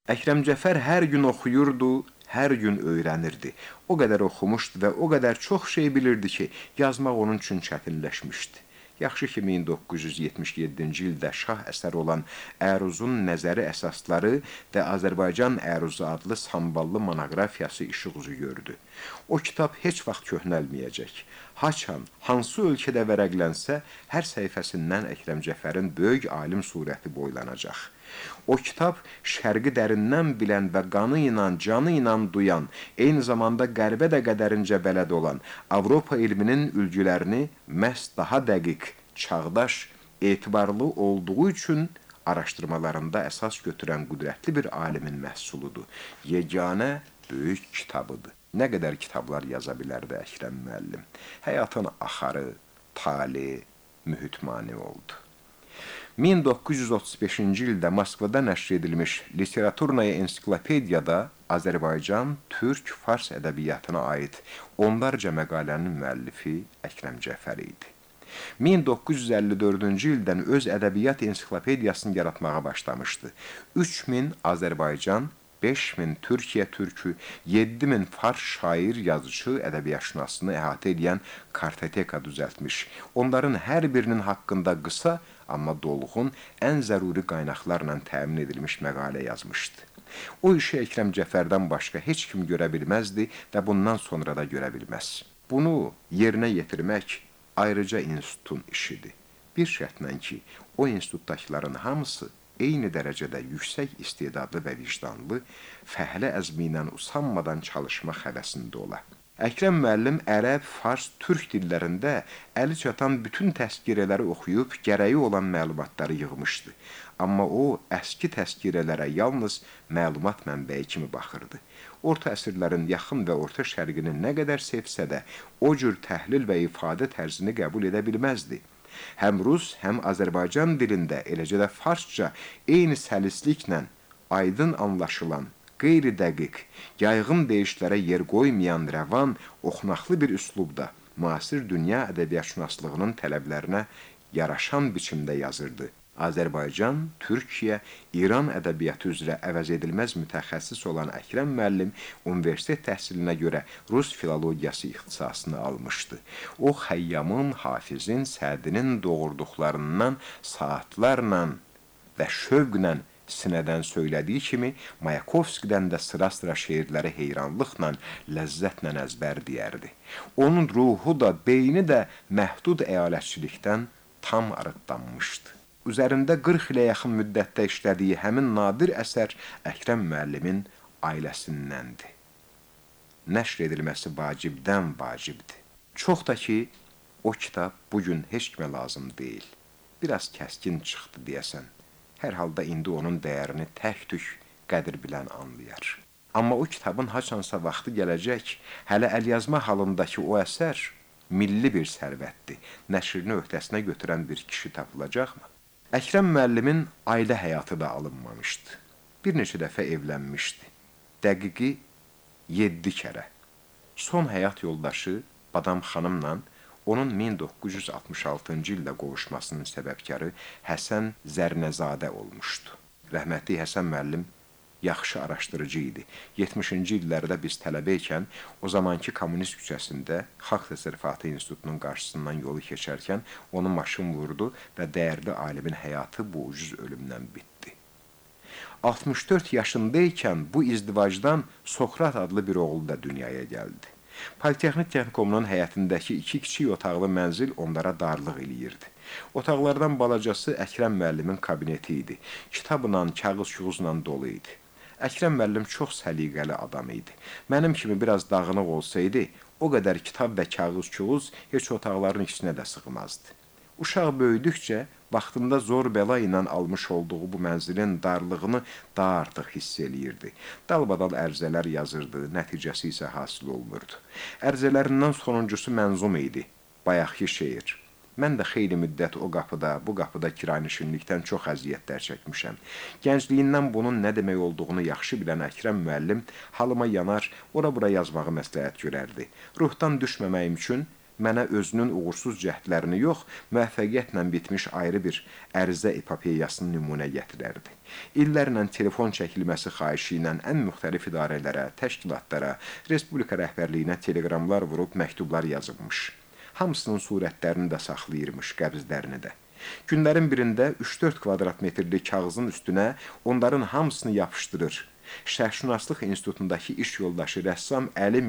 Əkrəm Cəfər hər gün oxuyurdu, hər gün öyrənirdi. O qədər oxumuşdu və o qədər çox şey bilirdi ki, yazmaq onun üçün çətinləşmişdi. Yaxşı ki, 1977-ci ildə şah əsəri olan Əruzun nəzəri əsasları və Azərbaycan Əruzu adlı samballı monoqrafiyası işıq üzü gördü. O kitab heç vaxt köhnəlməyəcək. Haçan, hansı ölkədə vərəqlənsə, hər səhifəsindən Əkrəm Cəfərin böyük alim surəti boylanacaq. O kitab şərqi dərindən bilən və qanı ilə, canı ilə duyan, eyni zamanda qərbə də qədərincə bələd olan, Avropa ilminin ülgülərini məhz daha dəqiq, çağdaş, etibarlı olduğu üçün araşdırmalarında əsas götürən qüdrətli bir alimin məhsuludur. Yeganə böyük kitabıdır. Nə qədər kitablar yaza bilərdi Əkrəm müəllim. Həyatın axarı, tali, mühit mane oldu. 1935-ci ildə Moskvada nəşr edilmiş Literaturnaya ensiklopediyada Azərbaycan, türk, fars ədəbiyyatına aid onlarca məqalənin müəllifi Əkrəm Cəfər idi. 1954-cü ildən öz ədəbiyyat ensiklopediyasını yaratmağa başlamışdı. 3000 Azərbaycan, 5000 Türkiyə türkü, 7000 fars şair, yazıcı, ədəbiyyatşünasını əhatə edən kartoteka düzəltmiş. Onların hər birinin haqqında qısa, amma dolğun, ən zəruri qaynaqlarla təmin edilmiş məqalə yazmışdı. O işi Əkrəm Cəfərdən başqa heç kim görə bilməzdi və bundan sonra da görə bilməz. Bunu yerinə yetirmək ayrıca institutun işidir. Bir şərtlə ki, o institutdakıların hamısı eyni dərəcədə yüksək istedadlı və vicdanlı, fəhlə əzmi ilə usanmadan çalışmaq həvəsində ola. Əkrəm müəllim ərəb, fars, türk dillərində əli çatan bütün təzkirələri oxuyub, gərəyi olan məlumatları yığmışdı. Amma o, əski təzkirələrə yalnız məlumat mənbəyi kimi baxırdı. Orta əsrlərin yaxın və orta şərqini nə qədər sevsə də, o cür təhlil və ifadə tərzini qəbul edə bilməzdi. Həm rus, həm Azərbaycan dilində, eləcə də farsca eyni səlisliklə aydın anlaşılan, qeyri-dəqiq, yayğın deyişlərə yer qoymayan rəvan, oxunaqlı bir üslubda müasir dünya ədəbiyyatşünaslığının tələblərinə yaraşan biçimdə yazırdı. Azərbaycan, Türkiyə, İran ədəbiyyatı üzrə əvəz edilməz mütəxəssis olan Əkrəm müəllim universitet təhsilinə görə rus filologiyası ixtisasını almışdı. O, Xəyyamın, Hafizin, Sədinin doğurduqlarından saatlarla və şövqlə sinədən söylədiyi kimi, Mayakovskidən də sıra-sıra şeirləri heyranlıqla, ləzzətlə əzbər deyərdi. Onun ruhu da, beyni də məhdud əyalətçilikdən tam arıtlanmışdı. Üzərində 40 ilə yaxın müddətdə işlədiyi həmin nadir əsər Əkrəm müəllimin ailəsindəndir. Nəşr edilməsi vacibdən vacibdir. Çox da ki, o kitab bugün heç kimə lazım deyil. Biraz kəskin çıxdı deyəsən. Hər halda indi onun dəyərini tək-tük qədir bilən anlayar. Amma o kitabın haçansa vaxtı gələcək, hələ əlyazma halındakı o əsər milli bir sərvətdir. Nəşrini öhdəsinə götürən bir kişi tapılacaqmı? Əkrəm müəllimin ailə həyatı da alınmamışdı. Bir neçə dəfə evlənmişdi. Dəqiqi 7 kərə. Son həyat yoldaşı Badam xanımla onun 1966-cı ildə qovuşmasının səbəbkarı Həsən Zərnəzadə olmuşdu. Rəhmətli Həsən müəllim yaxşı araşdırıcı idi. 70-ci illərdə biz tələbə ikən o zamanki Kommunist küçəsində Xalq Təsərrüfatı İnstitutunun qarşısından yolu keçərkən onu maşın vurdu və dəyərli alimin həyatı bu ucuz ölümdən bitdi. 64 yaşındaykən bu izdivacdan Sokrat adlı bir oğlu da dünyaya gəldi. Politexnik Texnikomunun həyətindəki 2 kiçik otaqlı mənzil onlara darlıq eləyirdi. Otaqlardan balacası Əkrəm müəllimin kabineti idi. Kitabla, kağız-şuğuzla dolu idi. Əkrəm müəllim çox səliqəli adam idi. Mənim kimi biraz dağınıq olsaydı, o qədər kitab və kağız-şuğuz heç otaqların içinə də sığmazdı. Uşaq böyüdükcə, vaxtında zor bəla ilə almış olduğu bu mənzilin darlığını daha artıq hiss eləyirdi. Dalbadal ərzələr yazırdı, nəticəsi isə hasil olmurdu. Ərzələrindən sonuncusu mənzum idi, bayaqki şeir. Mən də xeyli müddət o qapıda, bu qapıda kiranişinlikdən çox əziyyətlər çəkmişəm. Gəncliyindən bunun nə demək olduğunu yaxşı bilən Əkrəm müəllim halıma yanar, ora-bura yazmağı məsləhət görərdi. Ruhdan düşməməyim üçün Mənə özünün uğursuz cəhdlərini yox, müvəffəqiyyətlə bitmiş ayrı bir ərizə epopeyasını nümunə gətirərdi. İllərlə telefon çəkilməsi xahişi ilə ən müxtəlif idarələrə, təşkilatlara, respublika rəhbərliyinə teleqramlar vurub məktublar yazılmış. Hamısının surətlərini də saxlayırmış, qəbzlərini də. Günlərin birində 3-4 kvadrat metrli kağızın üstünə onların hamısını yapışdırır. Şərqşünaslıq İnstitutundakı iş yoldaşı rəssam Əli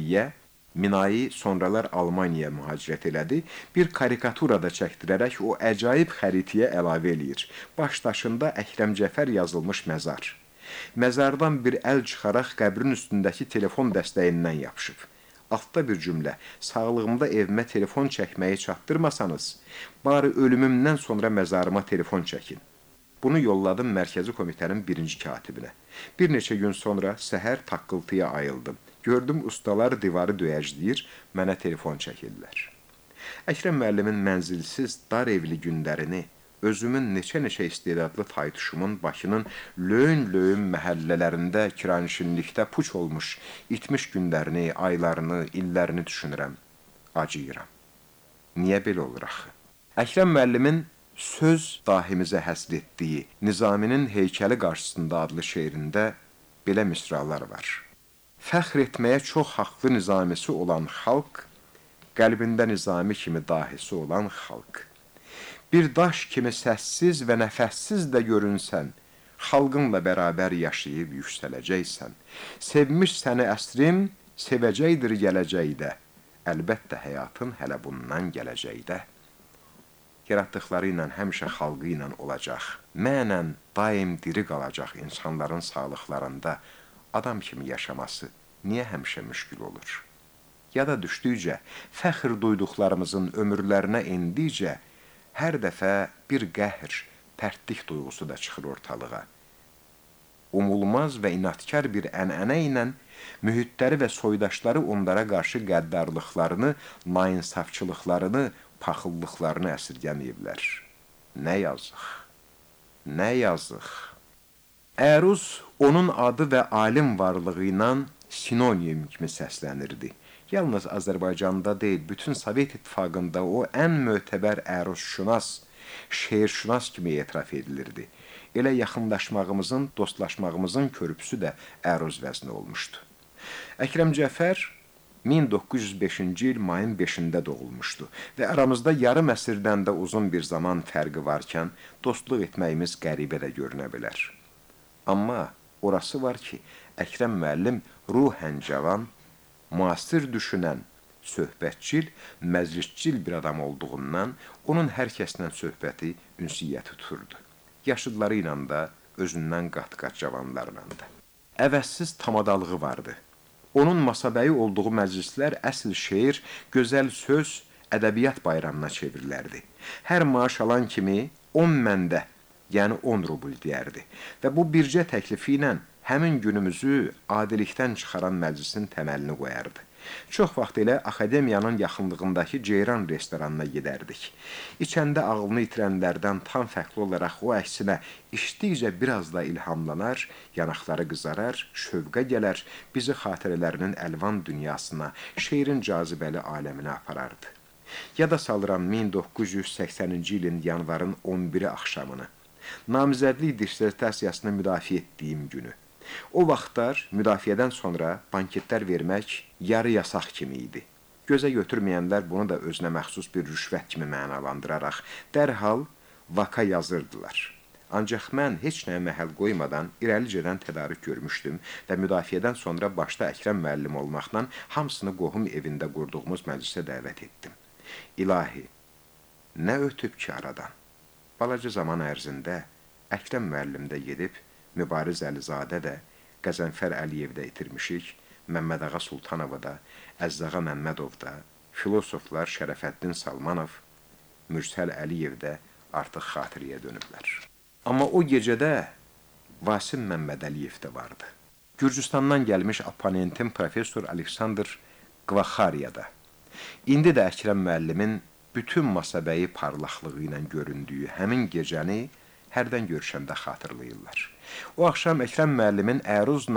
Minayi sonralar Almaniyaya mühacirət elədi, bir karikatura da çəkdirərək o əcaib xəritəyə əlavə eləyir. Başdaşında Əkrəm Cəfər yazılmış məzar. Məzardan bir əl çıxaraq qəbrin üstündəki telefon dəstəyindən yapışıb. Altda bir cümlə, sağlığımda evimə telefon çəkməyi çatdırmasanız, bari ölümümdən sonra məzarıma telefon çəkin. Bunu yolladım Mərkəzi Komitənin birinci katibinə. Bir neçə gün sonra səhər taqqıltıya ayıldım. Gördüm ustalar divarı döyəcləyir, mənə telefon çəkirlər. Əkrəm müəllimin mənzilsiz, dar evli günlərini, özümün neçə-neçə istedadlı taytuşumun Bakının löyn-löyn məhəllələrində kiranişinlikdə puç olmuş, itmiş günlərini, aylarını, illərini düşünürəm, acıyıram. Niyə belə olur axı? Əkrəm müəllimin söz dahimizə həsr etdiyi Nizaminin Heykəli qarşısında adlı şeirində belə misralar var. Fəxr etməyə çox haqlı nizamisi olan xalq, qəlbində nizami kimi dahisi olan xalq. Bir daş kimi səssiz və nəfəssiz də görünsən, xalqınla bərabər yaşayıb yüksələcəksən. Sevmiş səni əsrim, sevəcəkdir gələcəkdə. Əlbəttə həyatın hələ bundan gələcəkdə. Yaratdıqları ilə həmişə xalqı ilə olacaq. Mənən daim diri qalacaq insanların sağlıqlarında. Adam kimi yaşaması niyə həmişə müşkül olur? Ya da düşdükcə, fəxr duyduqlarımızın ömürlərinə indikcə, hər dəfə bir qəhr, pərtlik duyğusu da çıxır ortalığa. Umulmaz və inatkar bir ənənə ilə mühitləri və soydaşları onlara qarşı qəddarlıqlarını, nainsafçılıqlarını, paxıllıqlarını əsirgəməyiblər. Nə yazıq, nə yazıq. Əruz onun adı və alim varlığı ilə sinonim kimi səslənirdi. Yalnız Azərbaycanda deyil, bütün Sovet İttifaqında o ən mötəbər əruzşünas, şeirşünas kimi etiraf edilirdi. Elə yaxınlaşmağımızın, dostlaşmağımızın körpüsü də əruz vəzni olmuşdu. Əkrəm Cəfər 1905-ci il mayın 5-də doğulmuşdu və aramızda yarım əsrdən də uzun bir zaman fərqi varkən dostluq etməyimiz qəribə də görünə bilər. Amma orası var ki, Əkrəm müəllim ruhən cavan, müasir düşünən, söhbətçil, məclisçil bir adam olduğundan onun hər kəslə söhbəti ünsiyyəti tuturdu. Yaşıdları ilə də, özündən qat-qat cavanlarla da. Əvəzsiz tamadalığı vardı. Onun masabəyi olduğu məclislər əsl şeir, gözəl söz, ədəbiyyat bayramına çevrilərdi. Hər maaş alan kimi 10 məndə, yəni 10 rubl deyərdi və bu bircə təklifi ilə həmin günümüzü adilikdən çıxaran məclisin təməlini qoyardı. Çox vaxt elə akademiyanın yaxınlığındakı Ceyran restoranına gedərdik. İçəndə ağlını itirənlərdən tam fərqli olaraq o əksinə içdikcə biraz da ilhamlanar, yanaqları qızarar, şövqə gələr, bizi xatirələrinin əlvan dünyasına, şeirin cazibəli aləminə aparardı. Yada salıram 1980-ci ilin yanvarın 11-i axşamını. Namizədlik dissertasiyasını müdafiə etdiyim günü. O vaxtlar müdafiədən sonra banketlər vermək yarı yasaq kimi idi. Gözə götürməyənlər bunu da özünə məxsus bir rüşvət kimi mənalandıraraq dərhal vaka yazırdılar. Ancaq mən heç nəyə məhəl qoymadan irəlicədən tədarük görmüşdüm və müdafiədən sonra başda Əkrəm müəllim olmaqla hamısını qohum evində qurduğumuz məclisə dəvət etdim. İlahi, nə ötüb ki aradan? Balaca zaman ərzində Əkrəm müəllim də gedib, Mübariz Əlizadə də, Qəzənfər Əliyev də itirmişik, Məmməd Ağa Sultanova da, Əzzağa Məmmədov da, filosoflar Şərəfəddin Salmanov, Mürsəl Əliyev də artıq xatiriyə dönüblər. Amma o gecədə Vasim Məmməd Əliyev də vardı. Gürcüstandan gəlmiş oponentim professor Aleksandr Qvaxariyada. İndi də Əkrəm müəllimin bütün masabəyi parlaqlığı ilə göründüyü həmin gecəni hərdən görüşəndə xatırlayırlar. O axşam Əkrəm müəllimin əruzla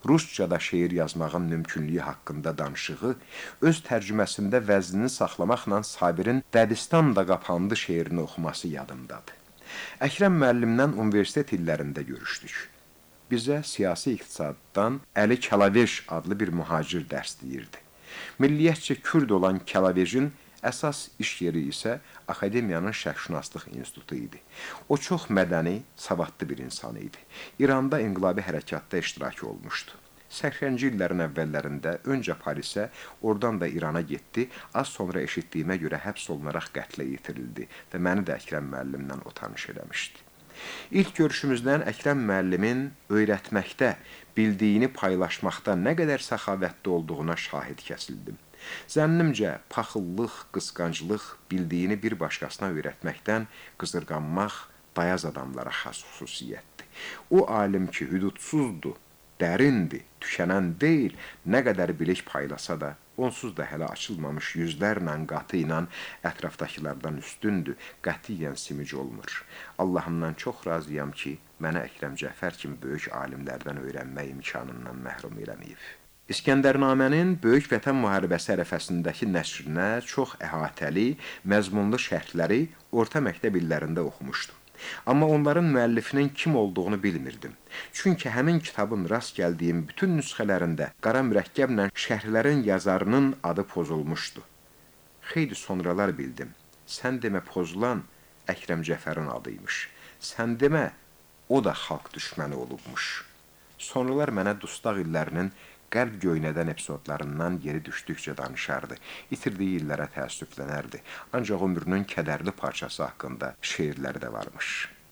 ruscada şeir yazmağın mümkünlüyü haqqında danışığı, öz tərcüməsində vəznini saxlamaqla Sabirin Dəbistan da qapandı şeirini oxuması yadımdadır. Əkrəm müəllimlə universitet illərində görüşdük. Bizə siyasi iqtisaddan Əli Kəlaveş adlı bir mühacir dərs deyirdi. Milliyyətcə Kürd olan Kəlavejin əsas iş yeri isə Akademiyanın Şərqşünaslıq İnstitutu idi. O çox mədəni, savadlı bir insan idi. İranda inqilabi hərəkatda iştirak olmuşdu. 80-ci illərin əvvəllərində öncə Parisə, oradan da İrana getdi, az sonra eşitdiyimə görə həbs olunaraq qətlə yetirildi və məni də Əkrəm müəllimlə o tanış eləmişdi. İlk görüşümüzdən Əkrəm müəllimin öyrətməkdə, bildiyini paylaşmaqda nə qədər səxavətli olduğuna şahid kəsildim. Zənnimcə, paxıllıq, qısqanclıq, bildiyini bir başqasına öyrətməkdən qızırqanmaq dayaz adamlara xas xüsusiyyətdir. O alim ki, hüdudsuzdur, dərindir, tükənən deyil, nə qədər bilik paylasa da, onsuz da hələ açılmamış yüzlərlə qatı ilə ətrafdakılardan üstündür, qətiyyən simic olmur. Allahımdan çox razıyam ki, mənə Əkrəm Cəfər kimi böyük alimlərdən öyrənmək imkanından məhrum eləməyib. İskəndərnamənin Böyük Vətən müharibəsi ərəfəsindəki nəşrinə çox əhatəli, məzmunlu şərhləri orta məktəb illərində oxumuşdum. Amma onların müəllifinin kim olduğunu bilmirdim. Çünki həmin kitabın rast gəldiyim bütün nüsxələrində qara mürəkkəblə şərhlərin yazarının adı pozulmuşdu. Xeyli sonralar bildim. Sən demə pozulan Əkrəm Cəfərin adıymış. Sən demə o da xalq düşməni olubmuş. Sonralar mənə dustaq illərinin qəlb göynədən epizodlarından yeri düşdükcə danışardı. İtirdiyi illərə təəssüflənərdi. Ancaq ömrünün kədərli parçası haqqında şeirlər də varmış.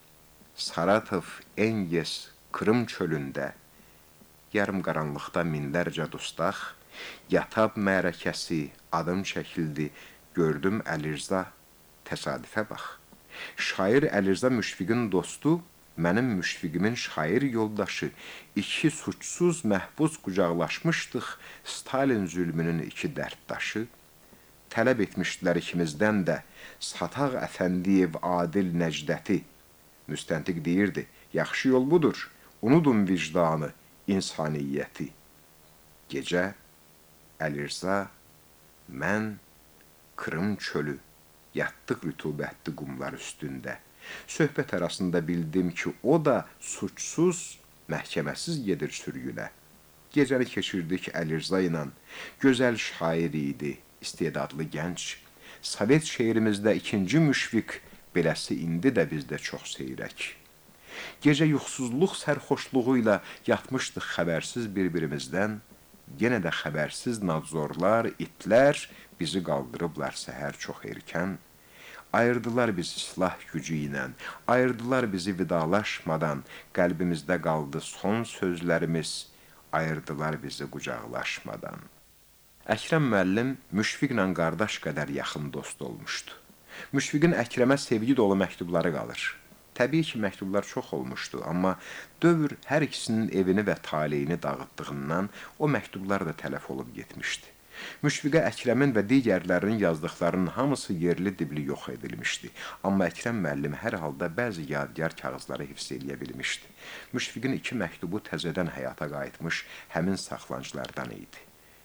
Saratov, Enges, Krım çölündə, yarım qaranlıqda minlərcə dustaq, Yatab mərəkəsi, adım çəkildi, gördüm Əlirza, təsadüfə bax. Şair Əlirza Müşfiqin dostu, mənim Müşfiqimin şair yoldaşı, iki suçsuz məhbus qucaqlaşmışdıq, Stalin zülmünün iki dərddaşı. Tələb etmişdilər ikimizdən də, Sataq Əfəndiyev Adil Nəcdəti. Müstəntiq deyirdi, yaxşı yol budur, unudun vicdanı, insaniyyəti. Gecə, Əlirza, mən, Krım çölü, yatdıq rütubətli qumlar üstündə. Söhbət arasında bildim ki, o da suçsuz, məhkəməsiz gedir sürgünə. Gecəni keçirdik Əlirza ilə, gözəl şair idi, istedadlı gənc. Sovet şeirimizdə ikinci Müşfiq, beləsi indi də bizdə çox seyrək. Gecə yuxsuzluq sərxoşluğu ilə yatmışdıq xəbərsiz bir-birimizdən, yenə də xəbərsiz nadzorlar, itlər bizi qaldırıblar səhər çox erkən. Ayırdılar bizi silah gücü ilə, ayırdılar bizi vidalaşmadan, qəlbimizdə qaldı son sözlərimiz, ayırdılar bizi qucaqlaşmadan. Əkrəm müəllim Müşfiqlə qardaş qədər yaxın dost olmuşdu. Müşfiqin Əkrəmə sevgi dolu məktubları qalır. Təbii ki, məktublar çox olmuşdu, amma dövr hər ikisinin evini və taleyini dağıtdığından o məktublar da tələf olub getmişdi. Müşfiqə Əkrəmin və digərlərinin yazdıqlarının hamısı yerli dibli yox edilmişdi. Amma Əkrəm müəllim hər halda bəzi yadigar kağızları hifz eləyə bilmişdi. Müşfiqin iki məktubu təzədən həyata qayıtmış həmin saxlancılardan idi.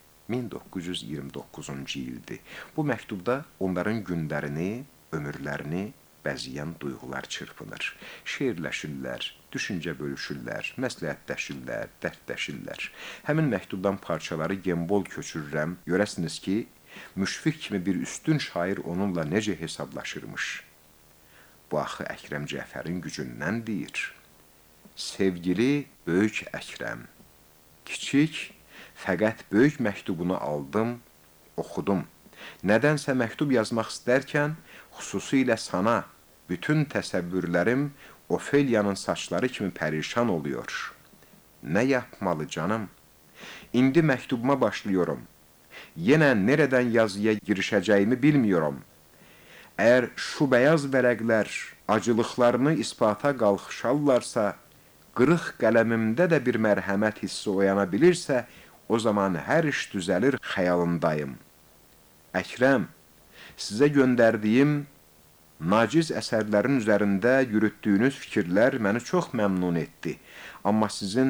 1929-cu ildir. Bu məktubda onların günlərini, ömürlərini bəzəyən duyğular çırpınır. Şeirləşirlər, düşüncə bölüşürlər, məsləhətləşirlər, dərdləşirlər. Həmin məktubdan parçaları gembol köçürürəm. Görəsiniz ki, Müşfiq kimi bir üstün şair onunla necə hesablaşırmış. Bu axı Əkrəm Cəfərin gücündən deyir. Sevgili böyük Əkrəm, kiçik, fəqət böyük məktubunu aldım, oxudum. Nədənsə məktub yazmaq istərkən, xüsusilə sana, bütün təsəvvürlərim Ofeliyanın saçları kimi pərişan oluyor. Nə yapmalı canım? İndi məktubuma başlıyorum. Yenə nereden yazıya girişəcəyimi bilmiyorum. Əgər şu bəyaz vərəqlər acılıqlarını ispata qalxışarlarsa, qırıq qələmimdə də bir mərhəmət hissi oyana bilirsə, o zaman hər iş düzəlir xəyalındayım. Əkrəm, sizə göndərdiyim naciz əsərlərin üzərində yürütdüyünüz fikirlər məni çox məmnun etdi. Amma sizin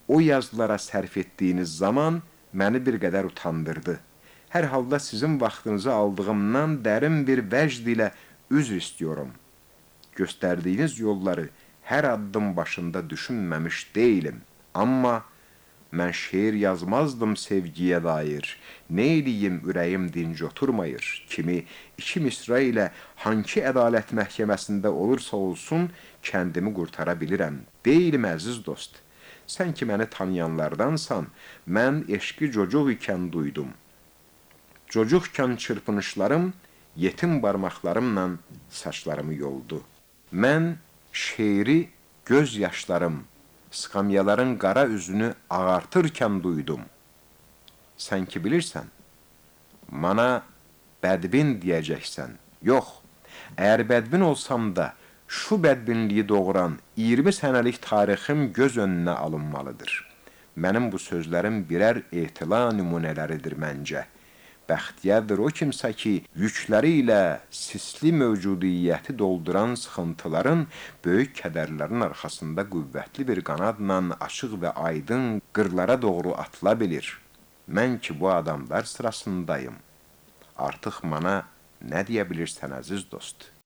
o yazılara sərf etdiyiniz zaman məni bir qədər utandırdı. Hər halda sizin vaxtınızı aldığımdan dərin bir vəcd ilə üzr istiyorum. Göstərdiyiniz yolları hər addım başında düşünməmiş deyiləm. Amma mən şeir yazmazdım sevgiyə dair. Neyliyim ürəyim dinc oturmayır. Kimi iki misra ilə hangi ədalət məhkəməsində olursa olsun kəndimi qurtara bilirəm. Deyilim əziz dost. Sən ki məni tanıyanlardansan, mən eşqi cocuq ikən duydum. Cocuqkən çırpınışlarım yetim barmaqlarımla saçlarımı yoldu. Mən şeiri göz yaşlarım, skamyaların qara üzünü ağartırkən duydum. Sən ki bilirsən, mana bədbin deyəcəksən. Yox, əgər bədbin olsam da, şu bədbinliyi doğuran 20 sənəlik tarixim göz önünə alınmalıdır. Mənim bu sözlərim birər etila nümunələridir məncə. Bəxtiyardır o kimsə ki, yükləri ilə sisli mövcudiyyəti dolduran sıxıntıların, böyük kədərlərin arxasında qüvvətli bir qanadla açıq və aydın qırlara doğru atıla bilir. Mən ki bu adamlar sırasındayım. Artıq mana nə deyə bilirsən əziz dost?